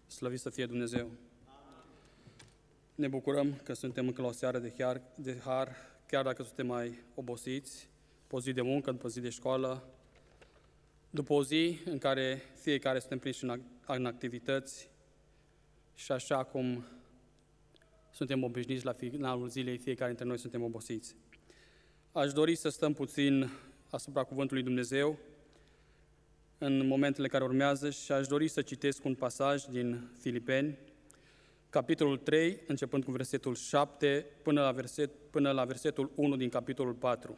Slăvit să fie Dumnezeu! Ne bucurăm că suntem încă la o seară de har, chiar dacă suntem mai obosiți, după o zi de muncă, după o zi de școală, după o zi în care fiecare suntem prinși în activități și așa cum suntem obișnuiți la finalul zilei, fiecare dintre noi suntem obosiți. Aș dori să stăm puțin asupra Cuvântului Dumnezeu în momentele care urmează și aș dori să citesc un pasaj din Filipeni, capitolul 3, începând cu versetul 7 până la versetul 1 din capitolul 4.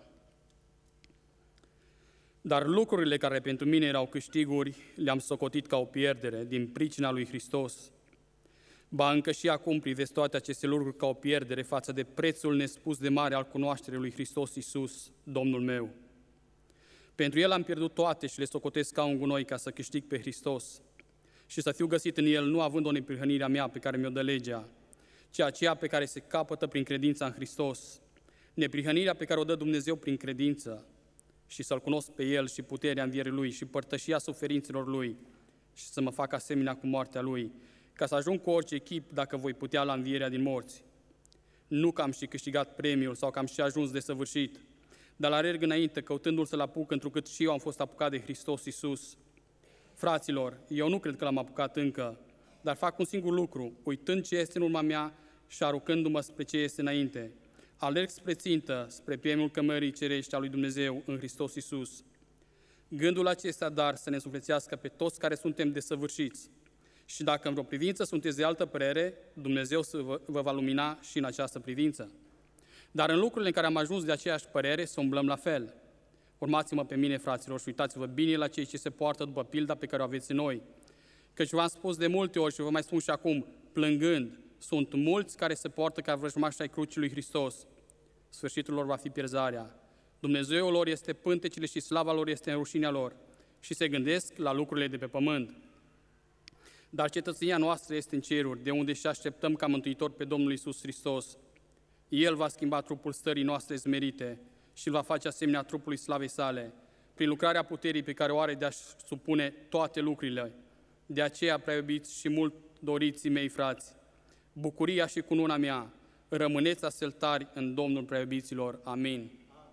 Dar lucrurile care pentru mine erau câștiguri le-am socotit ca o pierdere din pricina lui Hristos. Ba încă și acum privesc toate aceste lucruri ca o pierdere față de prețul nespus de mare al cunoașterii lui Hristos Iisus, Domnul meu. Pentru El am pierdut toate și le socotesc ca un gunoi ca să câștig pe Hristos și să fiu găsit în El, nu având o neprihănire a mea pe care mi-o dă legea, ci aceea pe care se capătă prin credința în Hristos, neprihănirea pe care o dă Dumnezeu prin credință, și să-L cunosc pe El și puterea învierii Lui și părtășia suferințelor Lui și să mă fac asemenea cu moartea Lui, ca să ajung cu orice chip, dacă voi putea, la învierea din morți. Nu că am și câștigat premiul sau că am și ajuns desăvârșit, dar alerg înainte, căutându-L să-L apuc, întrucât și eu am fost apucat de Hristos Iisus. Fraților, eu nu cred că L-am apucat încă, dar fac un singur lucru, uitând ce este în urma mea și aruncându-mă spre ce este înainte. Alerg spre țintă, spre premiul cămării cerești a lui Dumnezeu în Hristos Iisus. Gândul acesta, dar, să ne suflețească pe toți care suntem desăvârșiți. Și dacă în vreo privință sunteți de altă părere, Dumnezeu vă va lumina și în această privință. Dar în lucrurile în care am ajuns de aceeași părere, să umblăm la fel. Urmați-mă pe mine, fraților, și uitați-vă bine la cei ce se poartă după pilda pe care o aveți în noi. Căci v-am spus de multe ori și vă mai spun și acum, plângând, sunt mulți care se poartă ca vrăjmași ai crucii lui Hristos. Sfârșitul lor va fi pierzarea. Dumnezeul lor este pântecele și slava lor este în rușinea lor și se gândesc la lucrurile de pe pământ. Dar cetățenia noastră este în ceruri, de unde și așteptăm ca mântuitor pe Domnul Iisus Hristos. El va schimba trupul stării noastre smerite și îl va face asemenea trupului slavei sale, prin lucrarea puterii pe care o are de a-și supune toate lucrurile. De aceea, prea iubiți și mult doriții mei, frați, bucuria și cununa mea, rămâneți aseltari în Domnul, prea iubiților. Amin.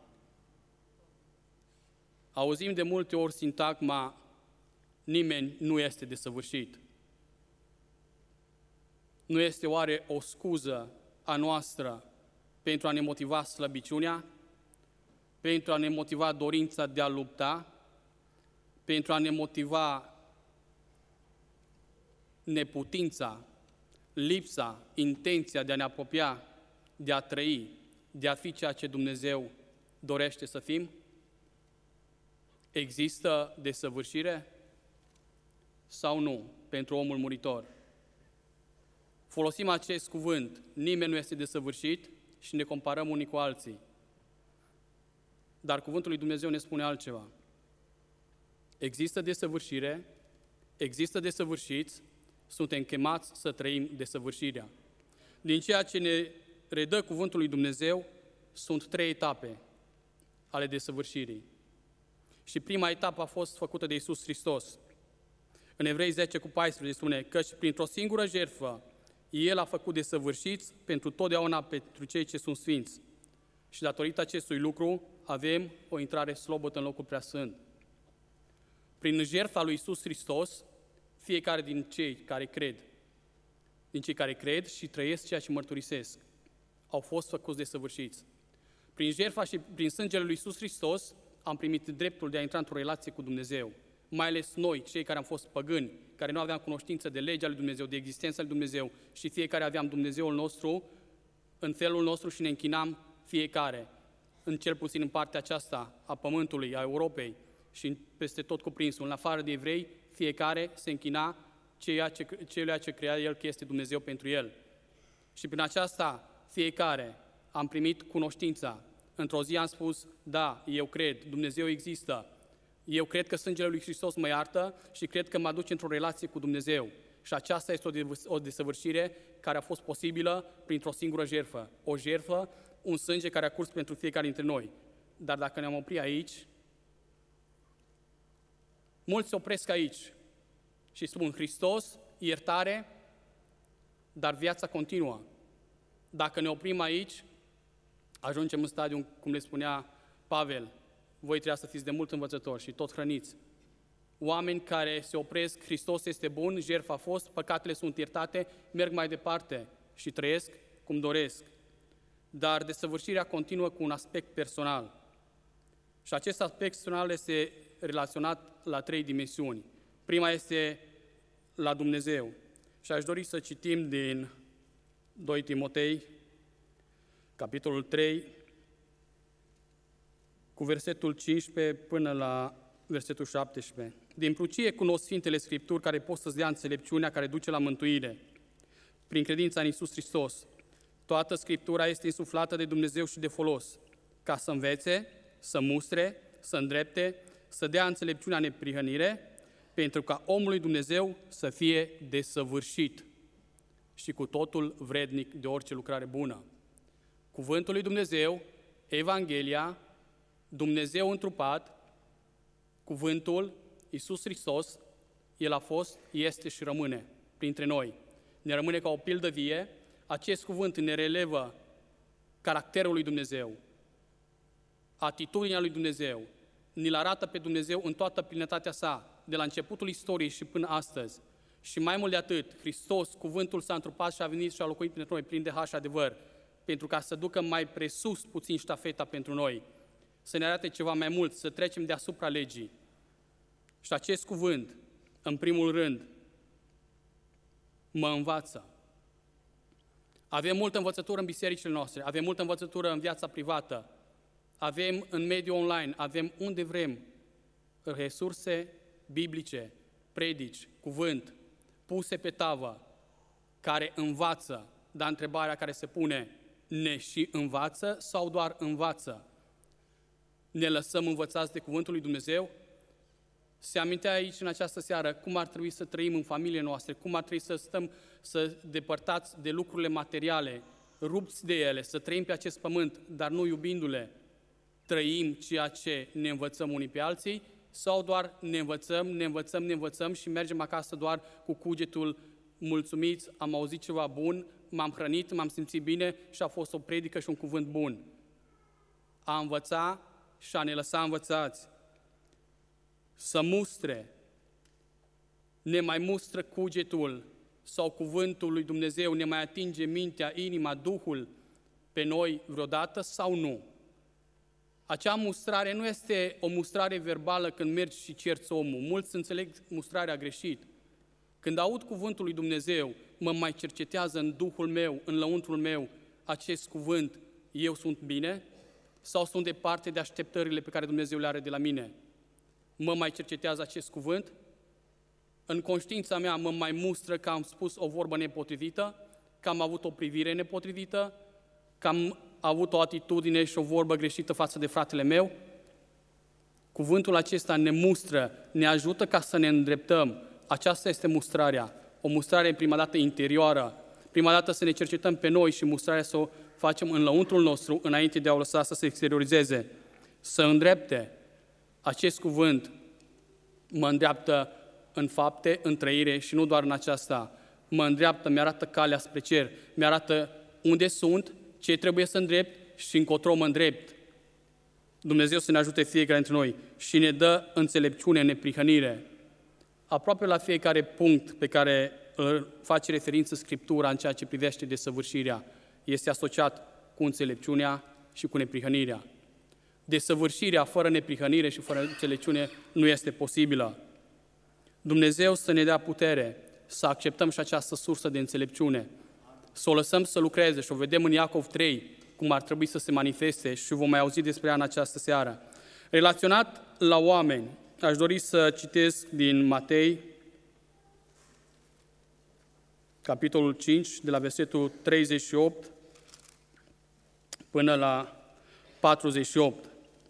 Auzim de multe ori sintagma, nimeni nu este desăvârșit. Nu este oare o scuză a noastră pentru a ne motiva slăbiciunea, pentru a ne motiva dorința de a lupta, pentru a ne motiva neputința, lipsa, intenția de a ne apropia, de a trăi, de a fi ceea ce Dumnezeu dorește să fim? Există desăvârșire sau nu pentru omul muritor? Folosim acest cuvânt, nimeni nu este desăvârșit și ne comparăm unii cu alții. Dar cuvântul lui Dumnezeu ne spune altceva. Există desăvârșire, există desăvârșiți, suntem chemați să trăim desăvârșirea. Din ceea ce ne redă cuvântul lui Dumnezeu, sunt 3 etape ale desăvârșirii. Și prima etapă a fost făcută de Iisus Hristos. În Evrei 10:14 spune, căci printr-o singură jertfă El a făcut desăvârșiți pentru totdeauna pentru cei ce sunt sfinți. Și datorită acestui lucru avem o intrare slobotă în locul preasfânt. Prin jertfa lui Iisus Hristos, fiecare din cei care cred și trăiesc ceea ce mărturisesc, au fost făcuți desăvârșiți. Prin jertfa și prin sângele lui Iisus Hristos am primit dreptul de a intra într-o relație cu Dumnezeu. Mai ales noi, cei care am fost păgâni, care nu aveam cunoștință de legea lui Dumnezeu, de existența lui Dumnezeu și fiecare aveam Dumnezeul nostru în felul nostru și ne închinam fiecare, în cel puțin în partea aceasta a pământului, a Europei și peste tot cuprinsul. În afară de evrei, fiecare se închina ceea ce crea El că este Dumnezeu pentru el. Și prin aceasta fiecare am primit cunoștința. Într-o zi am spus, da, eu cred, Dumnezeu există. Eu cred că sângele lui Hristos mă iartă și cred că mă aduce într-o relație cu Dumnezeu. Și aceasta este o desăvârșire care a fost posibilă printr-o singură jertfă. O jertfă, un sânge care a curs pentru fiecare dintre noi. Dar dacă ne-am oprit aici, mulți se opresc aici și spun, Hristos iertare, dar viața continuă. Dacă ne oprim aici, ajungem în stadiul, cum le spunea Pavel, voi trebuia să fiți de mult învățători și tot hrăniți. Oameni care se opresc, Hristos este bun, jertfa a fost, păcatele sunt iertate, merg mai departe și trăiesc cum doresc. Dar desăvârșirea continuă cu un aspect personal. Și acest aspect personal este relaționat la 3 dimensiuni. Prima este la Dumnezeu. Și aș dori să citim din 2 Timotei, capitolul 3, cu versetul 15 până la versetul 17. Din prucie cunosc Sfintele Scripturi care pot să-ți dea înțelepciunea care duce la mântuire, prin credința în Iisus Hristos. Toată Scriptura este insuflată de Dumnezeu și de folos, ca să învețe, să mustre, să îndrepte, să dea înțelepciunea neprihănire, pentru ca omul lui Dumnezeu să fie desăvârșit și cu totul vrednic de orice lucrare bună. Cuvântul lui Dumnezeu, Evanghelia, Dumnezeu întrupat, cuvântul, Iisus Hristos, El a fost, este și rămâne printre noi. Ne rămâne ca o pildă vie, acest cuvânt ne relevă caracterul lui Dumnezeu, atitudinea lui Dumnezeu, ni-l arată pe Dumnezeu în toată plinătatea sa, de la începutul istoriei și până astăzi. Și mai mult de atât, Hristos, cuvântul s-a întrupat și a venit și a locuit printre noi plin de har și adevăr, pentru ca să ducă mai presus puțin ștafeta pentru noi, să ne arate ceva mai mult, să trecem deasupra legii. Și acest cuvânt, în primul rând, mă învață. Avem multă învățătură în bisericile noastre, avem multă învățătură în viața privată, avem în mediul online, avem unde vrem resurse biblice, predici, cuvânt, puse pe tavă, care învață, dar întrebarea care se pune, ne și învață sau doar învață? Ne lăsăm învățați de cuvântul lui Dumnezeu? Se amintea aici în această seară cum ar trebui să trăim în familiile noastre, cum ar trebui să stăm, să depărtați de lucrurile materiale, rupți de ele, să trăim pe acest pământ, dar nu iubindu-le, trăim ceea ce ne învățăm unii pe alții, sau doar ne învățăm și mergem acasă doar cu cugetul mulțumiți, am auzit ceva bun, m-am hrănit, m-am simțit bine și a fost o predică și un cuvânt bun. A învăța și a ne lăsa învățați. Să mustre, ne mai mustră cugetul sau cuvântul lui Dumnezeu, ne mai atinge mintea, inima, Duhul pe noi vreodată sau nu? Acea mustrare nu este o mustrare verbală când mergi și cerți omul. Mulți înțeleg mustrarea greșit. Când aud cuvântul lui Dumnezeu, mă mai cercetează în Duhul meu, în lăuntrul meu, acest cuvânt, eu sunt bine? Sau sunt departe de așteptările pe care Dumnezeu le are de la mine? Mă mai cercetează acest cuvânt? În conștiința mea mă mai mustră că am spus o vorbă nepotrivită, că am avut o privire nepotrivită, că am avut o atitudine și o vorbă greșită față de fratele meu? Cuvântul acesta ne mustră, ne ajută ca să ne îndreptăm. Aceasta este mustrarea. O mustrare prima dată interioară. Prima dată să ne cercetăm pe noi și mustrarea să o facem în lăuntrul nostru înainte de a o lăsa să se exteriorizeze. Să îndrepte. Acest cuvânt mă îndreaptă în fapte, în trăire și nu doar în aceasta. Mă îndreaptă, mi-arată calea spre cer, mi-arată unde sunt, ce trebuie să îndrept și încotro mă îndrept. Dumnezeu să ne ajute fiecare dintre noi și ne dă înțelepciune, neprihănire. Aproape la fiecare punct pe care îl face referință Scriptura în ceea ce privește desăvârșirea, este asociat cu înțelepciunea și cu neprihănirea. Desăvârșirea fără neprihănire și fără înțelepciune nu este posibilă. Dumnezeu să ne dea putere să acceptăm și această sursă de înțelepciune, să o lăsăm să lucreze și o vedem în Iacov 3, cum ar trebui să se manifeste și vom mai auzi despre ea în această seară. Relaționat la oameni, aș dori să citesc din Matei, capitolul 5, de la versetul 38 până la 48.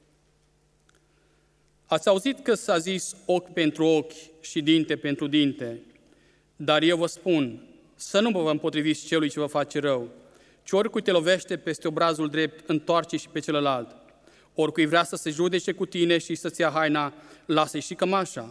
Ați auzit că s-a zis ochi pentru ochi și dinte pentru dinte, dar eu vă spun să nu vă împotriviți celui ce vă face rău, ci oricui te lovește peste obrazul drept, întoarce și pe celălalt. Oricui vrea să se judece cu tine și să-ți ia haina, lasă-i și cămașa.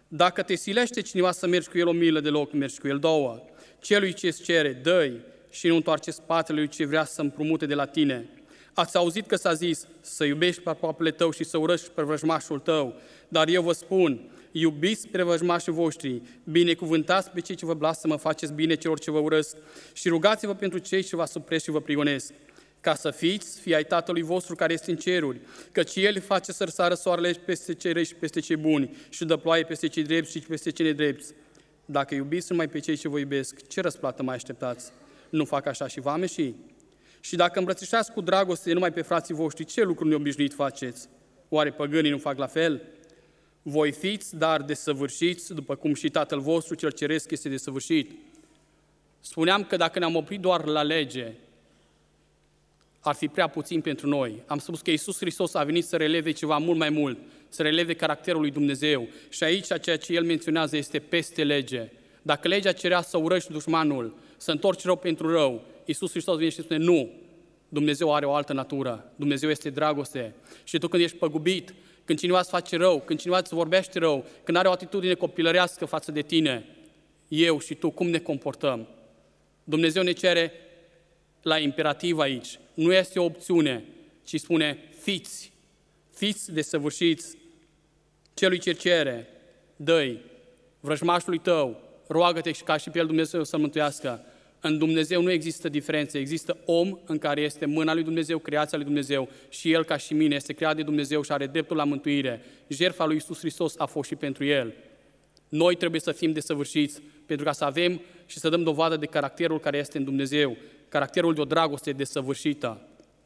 Dacă te silește cineva să mergi cu el o milă de loc, mergi cu el 2. Celui ce îți cere, dă-i și nu întoarce spatele lui ce vrea să împrumute de la tine. Ați auzit că s-a zis să iubești pe aproapele tău și să urăști pe vrăjmașul tău. Dar eu vă spun, iubiți pe vrăjmașii voștri, binecuvântați pe cei ce vă blasfemă, faceți bine celor ce vă urăsc și rugați-vă pentru cei ce vă asupresc și vă prigonesc, ca să fiți fii ai Tatălui vostru care este în ceruri, căci El face să răsară soarele peste cei răi și peste cei buni și dă ploaie peste cei drepți și peste cei nedrepți. Dacă iubiți numai pe cei ce vă iubesc, ce răsplată mai așteptați? Nu fac așa și vameșii? Și dacă îmbrățișați cu dragoste numai pe frații voștri, ce lucruri neobișnuit faceți? Oare păgânii nu fac la fel? Voi fiți, dar desăvârșiți, după cum și Tatăl vostru cel ceresc este desăvârșit. Spuneam că dacă ne-am oprit doar la lege, ar fi prea puțin pentru noi. Am spus că Iisus Hristos a venit să releve ceva mult mai mult, să releve caracterul lui Dumnezeu. Și aici ceea ce El menționează este peste lege. Dacă legea cerea să urăști dușmanul, să întorci rău pentru rău, Iisus Hristos vine și spune, nu, Dumnezeu are o altă natură, Dumnezeu este dragoste. Și tu când ești păgubit, când cineva îți face rău, când cineva îți vorbește rău, când are o atitudine copilărească față de tine, eu și tu, cum ne comportăm? Dumnezeu ne cere la imperativ aici. Nu este o opțiune, ci spune, fiți desăvârșiți. Celui ce cere, dă-i. Vrăjmașului tău, roagă-te ca și pe el Dumnezeu să-l mântuiască. În Dumnezeu nu există diferențe, există om în care este mâna lui Dumnezeu, creația lui Dumnezeu și el ca și mine este creat de Dumnezeu și are dreptul la mântuire. Jertfa lui Iisus Hristos a fost și pentru el. Noi trebuie să fim desăvârșiți pentru ca să avem și să dăm dovadă de caracterul care este în Dumnezeu, caracterul de o dragoste desăvârșită.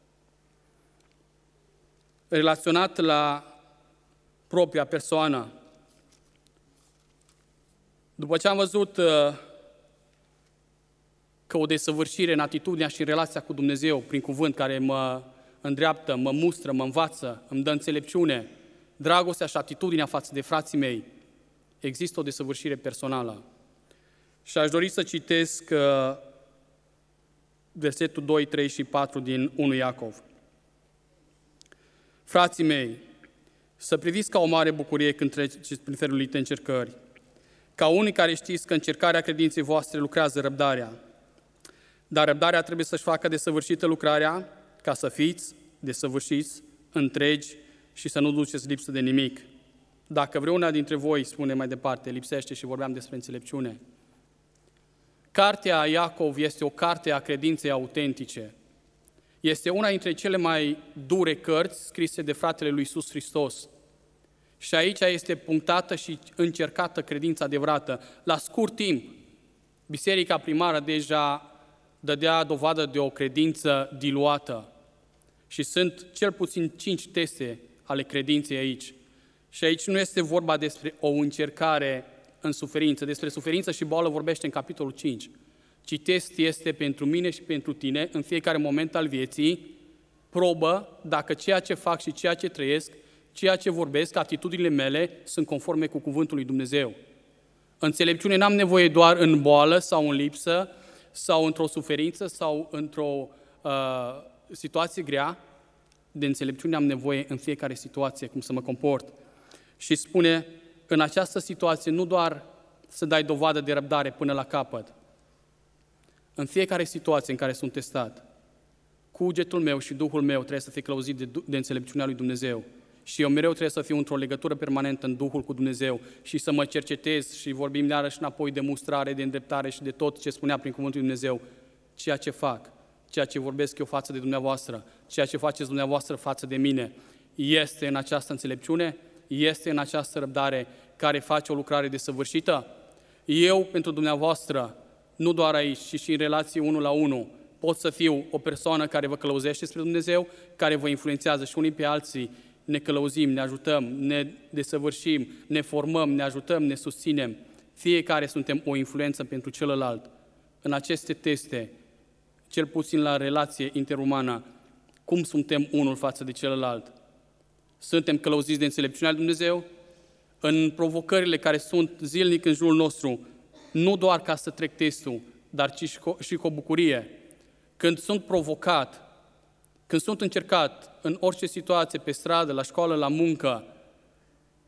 Relaționat la propria persoană. După ce am văzut că o desăvârșire în atitudinea și în relația cu Dumnezeu, prin cuvânt care mă îndreaptă, mă mustră, mă învață, îmi dă înțelepciune, dragostea și atitudinea față de frații mei, există o desăvârșire personală. Și aș dori să citesc versetul 2, 3 și 4 din 1 Iacov. Frații mei, să priviți ca o mare bucurie când treceți prin felurite încercări, ca unii care știți că încercarea credinței voastre lucrează răbdarea. Dar răbdarea trebuie să-și facă desăvârșită lucrarea, ca să fiți desăvârșiți, întregi și să nu duceți lipsă de nimic. Dacă vreuna dintre voi, spune mai departe, lipsește, și vorbeam despre înțelepciune. Cartea Iacov este o carte a credinței autentice. Este una dintre cele mai dure cărți scrise de fratele lui Iisus Hristos. Și aici este punctată și încercată credința adevărată. La scurt timp, biserica primară deja dădea dovadă de o credință diluată. Și sunt cel puțin 5 teste ale credinței aici. Și aici nu este vorba despre o încercare în suferință. Despre suferință și boală vorbește în capitolul 5. Ci test este pentru mine și pentru tine, în fiecare moment al vieții, probă dacă ceea ce fac și ceea ce trăiesc, ceea ce vorbesc, atitudinile mele, sunt conforme cu cuvântul lui Dumnezeu. Înțelepciune n-am nevoie doar în boală sau în lipsă, sau într-o suferință, sau într-o situație grea. De înțelepciune am nevoie în fiecare situație, cum să mă comport. Și spune, în această situație, nu doar să dai dovadă de răbdare până la capăt. În fiecare situație în care sunt testat, cugetul meu și Duhul meu trebuie să fie călăuzit de înțelepciunea lui Dumnezeu. Și eu mereu trebuie să fiu într-o legătură permanentă în Duhul cu Dumnezeu și să mă cercetez și vorbim iarăși înapoi de mustrare, de îndreptare și de tot ce spunea prin cuvântul lui Dumnezeu. Ceea ce fac, ceea ce vorbesc eu față de dumneavoastră, ceea ce faceți dumneavoastră față de mine, este în această înțelepciune, este în această răbdare care face o lucrare desăvârșită. Eu, pentru dumneavoastră, nu doar aici, ci și în relații 1 la 1, pot să fiu o persoană care vă călăuzește spre Dumnezeu, care vă influențează și unii pe alții, ne călăuzim, ne ajutăm, ne desăvârșim, ne formăm, ne ajutăm, ne susținem. Fiecare suntem o influență pentru celălalt. În aceste teste, cel puțin la relație interumană, cum suntem unul față de celălalt? Suntem călăuziți de înțelepciunea lui Dumnezeu? În provocările care sunt zilnic în jurul nostru, nu doar ca să trec testul, dar și cu o bucurie. Când sunt provocat, când sunt încercat în orice situație, pe stradă, la școală, la muncă,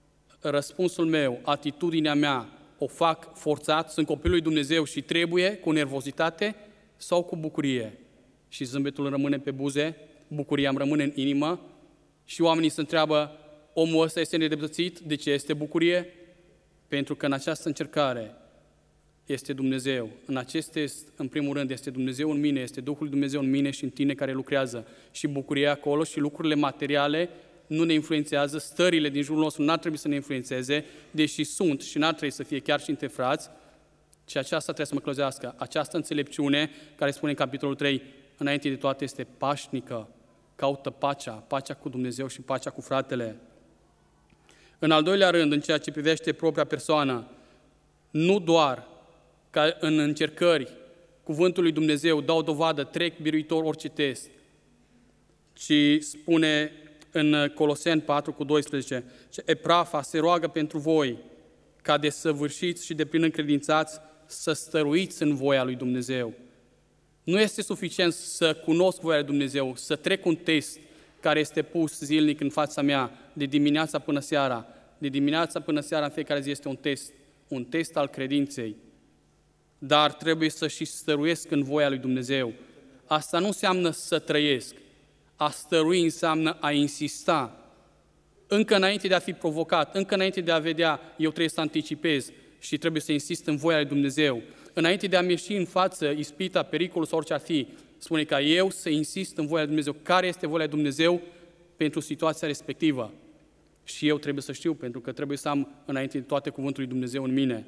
răspunsul meu, atitudinea mea, o fac forțat, sunt copilul lui Dumnezeu și trebuie cu nervozitate sau cu bucurie? Și zâmbetul rămâne pe buze, bucuria îmi rămâne în inimă și oamenii se întreabă, omul ăsta este nedreptățit, de ce este bucurie? Pentru că în această încercare este Dumnezeu. În acest test, în primul rând, este Dumnezeu în mine, este Duhul Dumnezeu în mine și în tine care lucrează. Și bucuria acolo și lucrurile materiale nu ne influențează, stările din jurul nostru n-ar trebui să ne influențeze, deși sunt și n-ar trebui să fie chiar și între frați, și aceasta trebuie să mă clăzească. Această înțelepciune, care spune în capitolul 3, înainte de toate este pașnică, caută pacea cu Dumnezeu și pacea cu fratele. În al doilea rând, în ceea ce privește propria persoană, nu doar ca în încercări cuvântul lui Dumnezeu dau dovadă, trec biruitor orice test, ci spune în Coloseni 4:12, Eprafa se roagă pentru voi ca desăvârșiți și de plin încredințați să stăruiți în voia lui Dumnezeu. Nu este suficient să cunosc voia lui Dumnezeu, să trec un test care este pus zilnic în fața mea, de dimineața până seara. De dimineața până seara în fiecare zi este un test al credinței. Dar trebuie să și stăruiesc în voia lui Dumnezeu. Asta nu înseamnă să trăiesc. A stărui înseamnă a insista. Încă înainte de a fi provocat, încă înainte de a vedea, eu trebuie să anticipez și trebuie să insist în voia lui Dumnezeu. Înainte de a-mi ieși în față ispita, pericolul sau orice ar fi, spune ca eu să insist în voia lui Dumnezeu. Care este voia lui Dumnezeu pentru situația respectivă? Și eu trebuie să știu, pentru că trebuie să am înainte de toate cuvântul lui Dumnezeu în mine.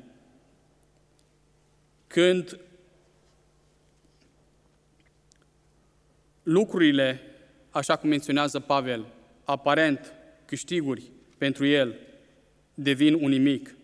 Când lucrurile, așa cum menționează Pavel, aparent câștiguri pentru el, devin un nimic.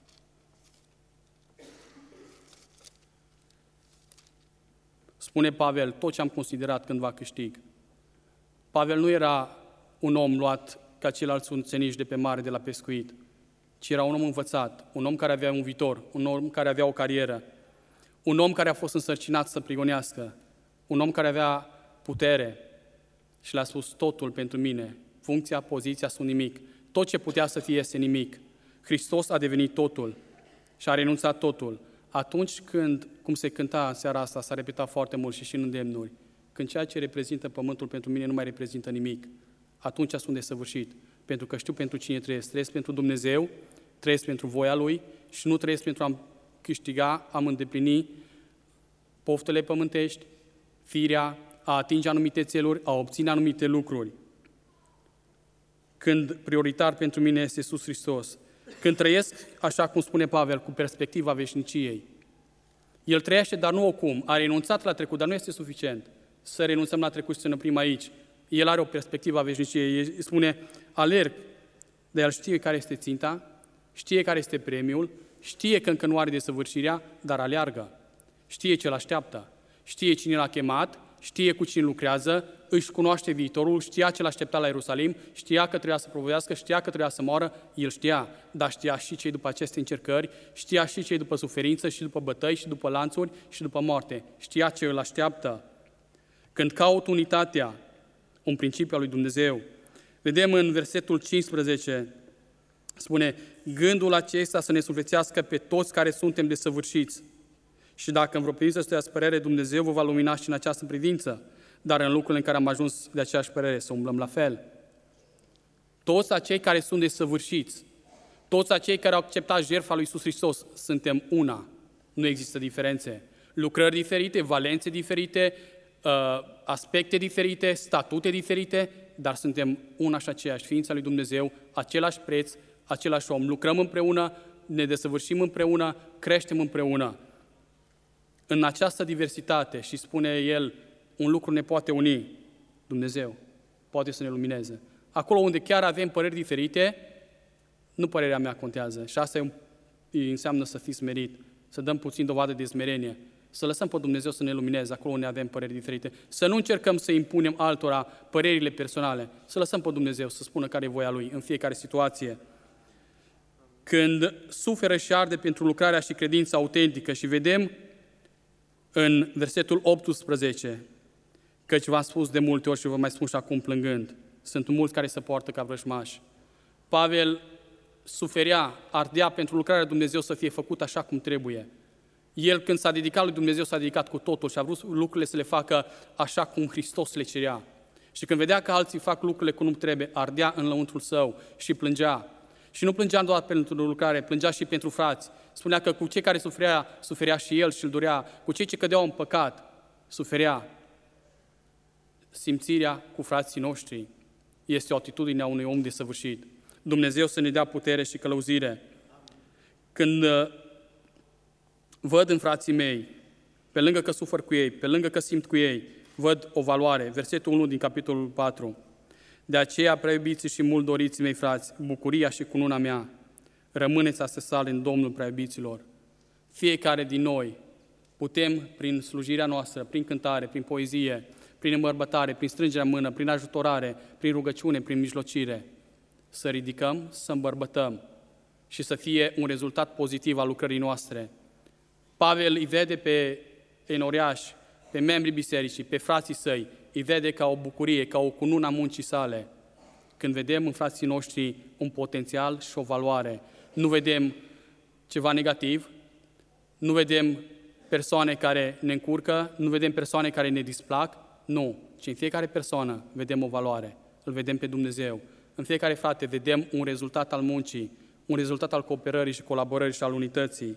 Spune Pavel, tot ce am considerat cândva câștig. Pavel nu era un om luat ca ceilalți ucenici de pe mare de la pescuit, ci era un om învățat, un om care avea un viitor, un om care avea o carieră, un om care a fost însărcinat să prigonească, un om care avea putere și le-a spus totul pentru mine, funcția, poziția sunt nimic, tot ce putea să fie este nimic. Hristos a devenit totul și a renunțat totul. Atunci când, cum se cânta în seara asta, s-a repetat foarte mult și în îndemnuri, când ceea ce reprezintă pământul pentru mine nu mai reprezintă nimic, atunci sunt desăvârșit, pentru că știu pentru cine trăiesc. Trăiesc pentru Dumnezeu, trăiesc pentru voia Lui și nu trăiesc pentru a câștiga, a îndeplini poftele pământești, firea, a atinge anumite țeluri, a obține anumite lucruri. Când prioritar pentru mine este Iisus Hristos, când trăiesc, așa cum spune Pavel, cu perspectiva veșniciei. El trăiește, dar nu oricum. A renunțat la trecut, dar nu este suficient să renunțăm la trecut și să ne oprim aici. El are o perspectivă a veșniciei. El spune, alerg, dar el știe care este ținta, știe care este premiul, știe că încă nu are desăvârșirea, dar aleargă. Știe ce l-așteaptă, știe cine l-a chemat, știe cu cine lucrează, își cunoaște viitorul, știa ce l-aștepta la Ierusalim, știa că trebuia să provoiască, știa că trebuia să moară, el știa, dar știa și cei după aceste încercări, știa și cei după suferință, și după bătăi, și după lanțuri, și după moarte. Știa ce îl așteaptă. Când caut unitatea, un principiu al lui Dumnezeu, vedem în versetul 15, spune, gândul acesta să ne suflețească pe toți care suntem desăvârșiți. Și dacă în vreo privință sunteți părere, Dumnezeu vă va lumina și în această privință, dar în lucrurile în care am ajuns de aceeași părere, să umblăm la fel. Toți acei care sunt desăvârșiți, toți acei care au acceptat jertfa lui Iisus Hristos, suntem una. Nu există diferențe. Lucrări diferite, valențe diferite, aspecte diferite, statute diferite, dar suntem una și aceeași, ființa lui Dumnezeu, același preț, același om. Lucrăm împreună, ne desăvârșim împreună, creștem împreună. În această diversitate, și spune el, un lucru ne poate uni, Dumnezeu poate să ne lumineze. Acolo unde chiar avem păreri diferite, nu părerea mea contează. Și asta înseamnă să fii smerit, să dăm puțin dovadă de smerenie, să lăsăm pe Dumnezeu să ne lumineze acolo unde avem păreri diferite. Să nu încercăm să impunem altora părerile personale, să lăsăm pe Dumnezeu să spună care e voia Lui în fiecare situație. Când suferă și arde pentru lucrarea și credința autentică și vedem în versetul 18, căci v-am spus de multe ori și vă mai spun și acum plângând, sunt mulți care se poartă ca vrăjmași. Pavel suferea, ardea pentru lucrarea lui Dumnezeu să fie făcută așa cum trebuie. El, când s-a dedicat lui Dumnezeu, s-a dedicat cu totul și a vrut lucrurile să le facă așa cum Hristos le cerea. Și când vedea că alții fac lucrurile cum nu trebuie, ardea în lăuntrul său și plângea. Și nu plângea doar pentru lucrare, plângea și pentru frați. Spunea că cu cei care suferea și el și îl durea, cu cei ce cădeau în păcat, suferea. Simțirea cu frații noștri este o atitudine a unui om desăvârșit. Dumnezeu să ne dea putere și călăuzire. Când văd în frații mei, pe lângă că sufăr cu ei, pe lângă că simt cu ei, văd o valoare. Versetul 1 din capitolul 4. De aceea, prea iubiții și mult doriții mei frați, bucuria și cununa mea, rămâneți asesale în Domnul, prea iubiților. Fiecare din noi putem, prin slujirea noastră, prin cântare, prin poezie, prin îmbărbătare, prin strângerea mână, prin ajutorare, prin rugăciune, prin mijlocire, să ridicăm, să îmbărbătăm și să fie un rezultat pozitiv al lucrării noastre. Pavel îi vede pe enoriași, pe membrii bisericii, pe frații săi, îi vede ca o bucurie, ca o cunună a muncii sale. Când vedem în frații noștri un potențial și o valoare, nu vedem ceva negativ, nu vedem persoane care ne încurcă, nu vedem persoane care ne displac, nu, ci în fiecare persoană vedem o valoare, îl vedem pe Dumnezeu. În fiecare frate vedem un rezultat al muncii, un rezultat al cooperării și colaborării și al unității.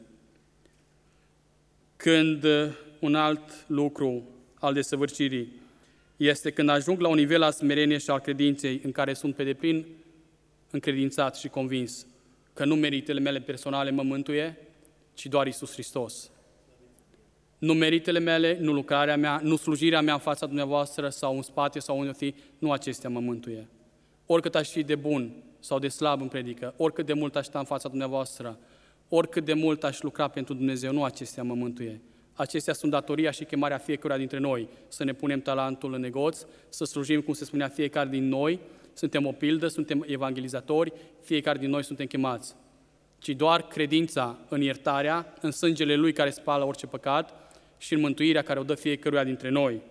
Când un alt lucru al desăvârșirii este când ajung la un nivel al smereniei și al credinței în care sunt pe deplin încredințat și convins că nu meritele mele personale mă mântuie, ci doar Iisus Hristos. Nu meritele mele, nu lucrarea mea, nu slujirea mea în fața dumneavoastră sau în spate sau unde o fi, nu acestea mă mântuie. Oricât aș fi de bun sau de slab în predică, oricât de mult aș sta în fața dumneavoastră, oricât de mult aș lucra pentru Dumnezeu, nu acestea mă mântuie. Acestea sunt datoria și chemarea fiecăruia dintre noi, să ne punem talentul în negoț, să slujim, cum se spunea, fiecare din noi, suntem o pildă, suntem evangelizatori, fiecare din noi suntem chemați. Ci doar credința în iertarea, în sângele Lui care spală orice păcat și în mântuirea care o dă fiecăruia dintre noi.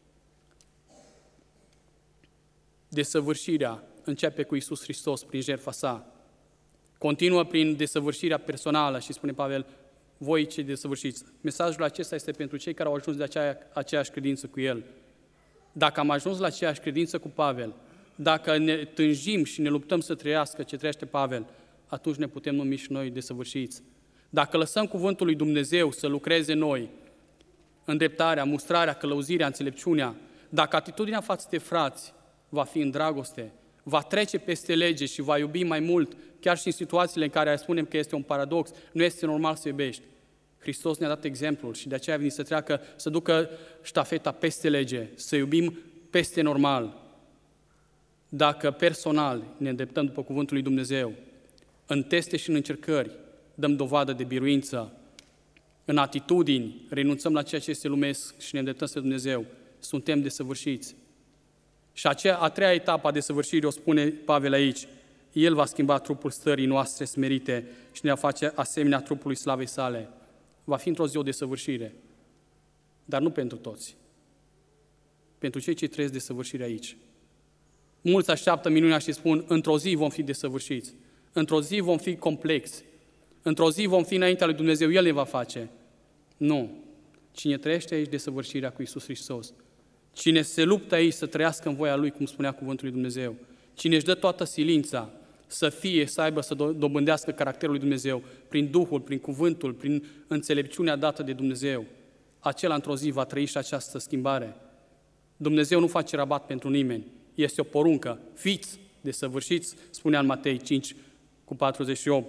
Desăvârșirea începe cu Iisus Hristos prin jertfa sa. Continuă prin desăvârșirea personală și spune Pavel, voi cei desăvârșiți. Mesajul acesta este pentru cei care au ajuns de aceeași credință cu El. Dacă am ajuns la aceeași credință cu Pavel, dacă ne tânjim și ne luptăm să trăiască ce trăiește Pavel, atunci ne putem numi și noi desăvârșiți. Dacă lăsăm cuvântul lui Dumnezeu să lucreze noi, îndreptarea, mustrarea, călăuzirea, înțelepciunea, dacă atitudinea față de frați va fi în dragoste, va trece peste lege și va iubi mai mult, chiar și în situațiile în care spunem că este un paradox, nu este normal să iubești. Hristos ne-a dat exemplul și de aceea a venit să treacă, să ducă ștafeta peste lege, să iubim peste normal. Dacă personal ne îndreptăm după cuvântul lui Dumnezeu, în teste și în încercări dăm dovadă de biruință, în atitudini renunțăm la ceea ce este lumesc și ne îndreptăm spre Dumnezeu, suntem desăvârșiți. Și a treia etapă a desăvârșirii o spune Pavel aici. El va schimba trupul stării noastre smerite și ne va face asemenea trupului slavei sale. Va fi într-o zi o desăvârșire, dar nu pentru toți. Pentru cei ce trăiesc desăvârșire aici. Mulți așteaptă minunea și spun, într-o zi vom fi desăvârșiți, într-o zi vom fi complexi, într-o zi vom fi înaintea lui Dumnezeu, El ne va face. Nu. Cine trăiește aici desăvârșirea cu Iisus Hristos, cine se luptă aici să trăiască în voia Lui, cum spunea cuvântul lui Dumnezeu, cine își dă toată silința să fie, să aibă, să dobândească caracterul lui Dumnezeu, prin Duhul, prin cuvântul, prin înțelepciunea dată de Dumnezeu, acela într-o zi va trăi și această schimbare. Dumnezeu nu face rabat pentru nimeni, este o poruncă, fiți desăvârșiți, spunea în Matei 5:48.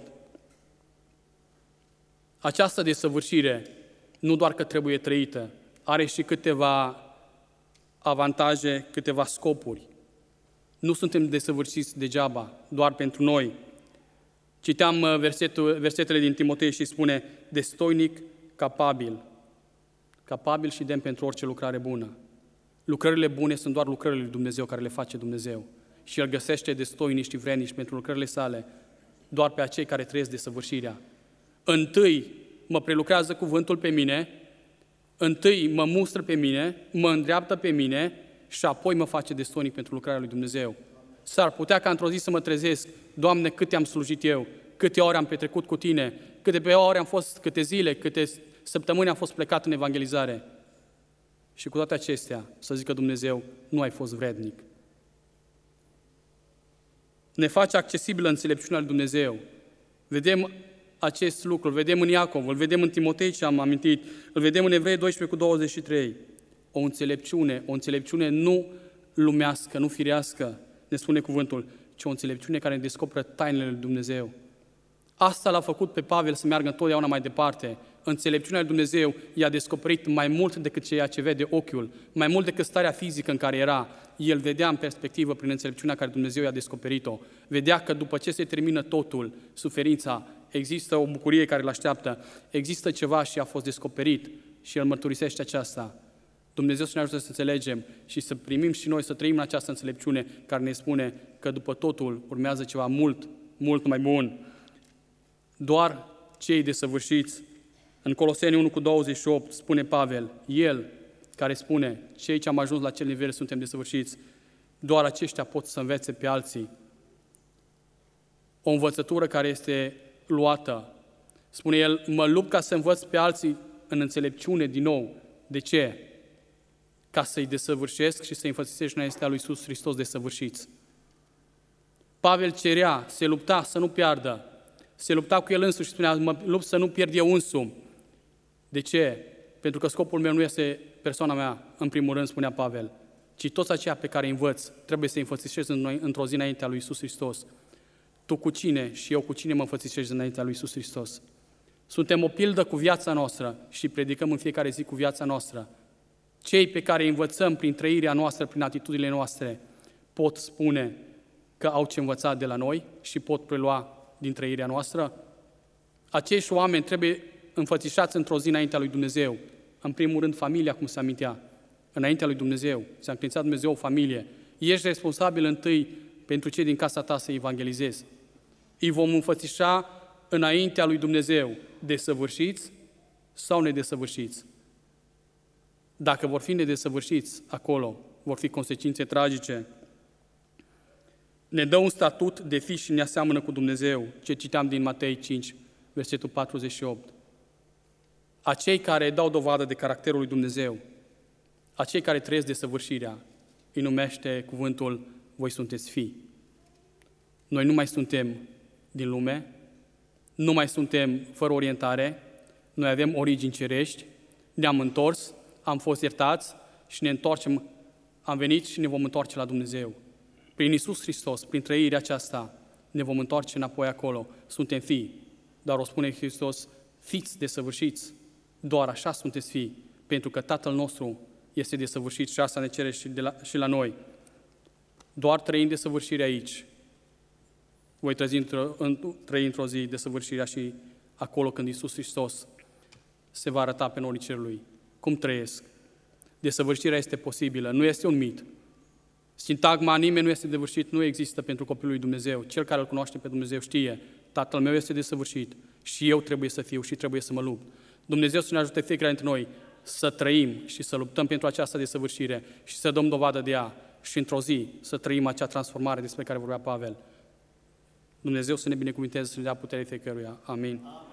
Această desăvârșire nu doar că trebuie trăită, are și câteva avantaje, câteva scopuri. Nu suntem desăvârșiți degeaba, doar pentru noi. Citeam versetele din Timotei și spune, destoinic, capabil și demn pentru orice lucrare bună. Lucrările bune sunt doar lucrările lui Dumnezeu care le face Dumnezeu. Și El găsește destoinici și vrednici pentru lucrările sale doar pe acei care trăiesc desăvârșirea. Întâi mă prelucrează cuvântul pe mine, întâi mă mustră pe mine, mă îndreaptă pe mine și apoi mă face destoinic pentru lucrarea lui Dumnezeu. S-ar putea ca într-o zi să mă trezesc, Doamne, câte am slujit eu, câte ore am petrecut cu Tine, câte ore am fost, câte zile, câte săptămâni am fost plecat în evangelizare. Și cu toate acestea, să zică Dumnezeu, nu ai fost vrednic. Ne face accesibilă înțelepciunea lui Dumnezeu. Vedem acest lucru, îl vedem în Iacov, îl vedem în Timotei, ce am amintit, îl vedem în Evrei 12:23. O înțelepciune nu lumească, nu firească, ne spune cuvântul, ci o înțelepciune care ne descoperă tainele lui Dumnezeu. Asta l-a făcut pe Pavel să meargă întotdeauna mai departe. Înțelepciunea lui Dumnezeu i-a descoperit mai mult decât ceea ce vede ochiul, mai mult decât starea fizică în care era. El vedea în perspectivă prin înțelepciunea care Dumnezeu i-a descoperit-o. Vedea că după ce se termină totul, suferința, există o bucurie care îl așteaptă, există ceva și a fost descoperit și el mărturisește aceasta. Dumnezeu să ne ajute să înțelegem și să primim și noi să trăim în această înțelepciune care ne spune că după totul urmează ceva mult, mult mai bun. Doar cei desăvârșiți. În Coloseni 1:28 spune Pavel, el care spune, cei ce am ajuns la acel nivel suntem desăvârșiți, doar aceștia pot să învețe pe alții. O învățătură care este luată. Spune el, mă lupt ca să învăț pe alții în înțelepciune din nou. De ce? Ca să-i desăvârșesc și să-i înfățișez înaintea lui Iisus Hristos desăvârșiți. Pavel cerea, se lupta să nu piardă. Se lupta cu el însuși și spunea, mă lupt să nu pierd eu însumi. De ce? Pentru că scopul meu nu este persoana mea, în primul rând, spunea Pavel, ci toți aceia pe care îi învăț, trebuie să-i înfățișez într-o zi înaintea lui Iisus Hristos. Tu cu cine și eu cu cine mă înfățișez înaintea lui Iisus Hristos? Suntem o pildă cu viața noastră și predicăm în fiecare zi cu viața noastră. Cei pe care îi învățăm prin trăirea noastră, prin atitudinile noastre, pot spune că au ce învăța de la noi și pot prelua din trăirea noastră? Acești oameni trebuie înfățișați într-o zi înaintea lui Dumnezeu. În primul rând, familia, cum se amintea, înaintea lui Dumnezeu. S-a încredințat Dumnezeu o familie. Ești responsabil întâi pentru cei din casa ta să evangelizezi. Îi vom înfățișa înaintea lui Dumnezeu, desăvârșiți sau nedesăvârșiți. Dacă vor fi nedesăvârșiți acolo, vor fi consecințe tragice. Ne dă un statut de fi și ne aseamănă cu Dumnezeu, ce citeam din Matei 5, versetul 48. Acei care dau dovadă de caracterul lui Dumnezeu, acei care trăiesc desăvârșirea, îi numește cuvântul, voi sunteți fii. Noi nu mai suntem din lume, nu mai suntem fără orientare, noi avem origini cerești, ne-am întors, am fost iertați și ne întoarcem, am venit și ne vom întoarce la Dumnezeu. Prin Iisus Hristos, prin trăirea aceasta, ne vom întoarce înapoi acolo. Suntem fii, dar o spune Hristos, fiți desăvârșiți, doar așa sunteți fii, pentru că Tatăl nostru este desăvârșit și asta ne cere și la noi. Doar trăind desăvârșirea aici, voi trăi într-o zi desăvârșirea și acolo când Iisus Hristos se va arăta pe norii cerului. Cum trăiesc? Desăvârșirea este posibilă, nu este un mit. Sintagma nimeni nu este desăvârșit nu există pentru copilul lui Dumnezeu. Cel care îl cunoaște pe Dumnezeu știe, Tatăl meu este desăvârșit și eu trebuie să fiu și trebuie să mă lupt. Dumnezeu să ne ajute fiecare dintre noi să trăim și să luptăm pentru această desăvârșire și să dăm dovadă de ea și într-o zi să trăim acea transformare despre care vorbea Pavel. Dumnezeu să ne binecuvinteze, să ne dea putere fiecăruia. Amin.